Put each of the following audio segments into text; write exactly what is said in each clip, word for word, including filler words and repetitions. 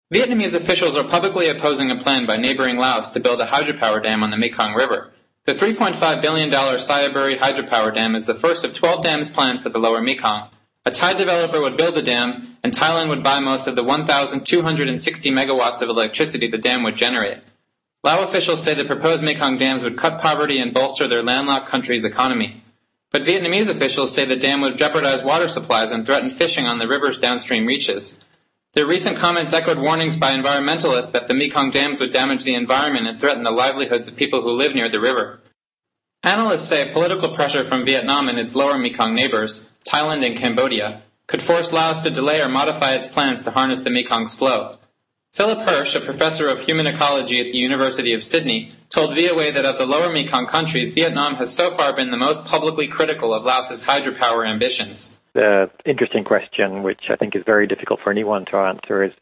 Vietnamese officials are publicly opposing a plan by neighboring Laos to build a hydropower dam on the Mekong River. The three point five billion dollars Saya Buri hydropower dam is the first of twelve dams planned for the lower Mekong. A Thai developer would build the dam, and Thailand would buy most of the one thousand two hundred sixty megawatts of electricity the dam would generate. Lao officials say the proposed Mekong dams would cut poverty and bolster their landlocked country's economy. But Vietnamese officials say the dam would jeopardize water supplies and threaten fishing on the river's downstream reaches. Their recent comments echoed warnings by environmentalists that the Mekong dams would damage the environment and threaten the livelihoods of people who live near the river. Analysts say political pressure from Vietnam and its lower Mekong neighbors, Thailand and Cambodia, could force Laos to delay or modify its plans to harness the Mekong's flow. Philip Hirsch, a professor of human ecology at the University of Sydney, told V O A that of the lower Mekong countries, Vietnam has so far been the most publicly critical of Laos's hydropower ambitions. The interesting question, which I think is very difficult for anyone to answer, is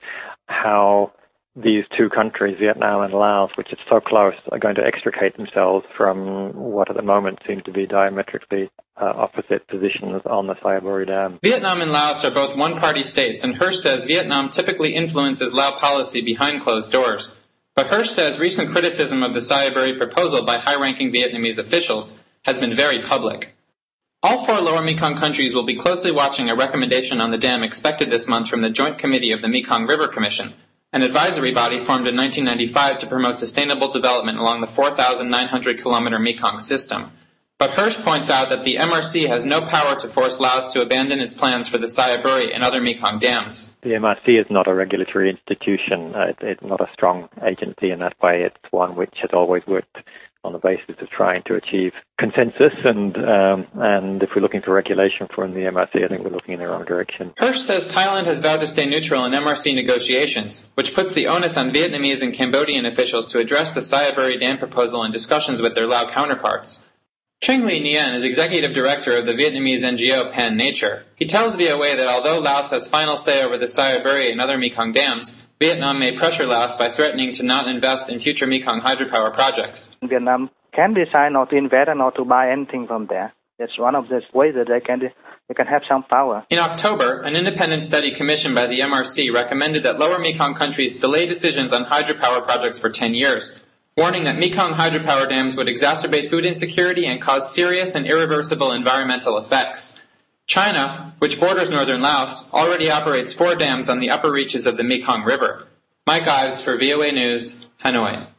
how these two countries, Vietnam and Laos, which are so close, are going to extricate themselves from what at the moment seem to be diametrically uh, opposite positions on the Saya Buri Dam. Vietnam and Laos are both one-party states, and Hirsch says Vietnam typically influences Lao policy behind closed doors. But Hirsch says recent criticism of the Saya Buri proposal by high-ranking Vietnamese officials has been very public. All four lower Mekong countries will be closely watching a recommendation on the dam expected this month from the Joint Committee of the Mekong River Commission, an advisory body formed in nineteen ninety-five to promote sustainable development along the four thousand nine hundred kilometer Mekong system. But Hirsch points out that the M R C has no power to force Laos to abandon its plans for the Saya Buri and other Mekong dams. The M R C is not a regulatory institution. Uh, it, it's not a strong agency in that way. It's one which has always worked on the basis of trying to achieve consensus, and um, and if we're looking for regulation from the M R C, I think we're looking in the wrong direction. Hirsch says Thailand has vowed to stay neutral in M R C negotiations, which puts the onus on Vietnamese and Cambodian officials to address the Saya Buri dam proposal in discussions with their Lao counterparts. Trinh Le Nguyen is executive director of the Vietnamese N G O Pan Nature. He tells V O A that although Laos has final say over the Saya Buri and other Mekong dams, Vietnam may pressure Laos by threatening to not invest in future Mekong hydropower projects. Vietnam can decide not to invest and not to buy anything from there. That's one of the ways that they can they can have some power. In October, an independent study commissioned by the M R C recommended that lower Mekong countries delay decisions on hydropower projects for ten years, warning that Mekong hydropower dams would exacerbate food insecurity and cause serious and irreversible environmental effects. China, which borders northern Laos, already operates four dams on the upper reaches of the Mekong River. Mike Ives for V O A News, Hanoi.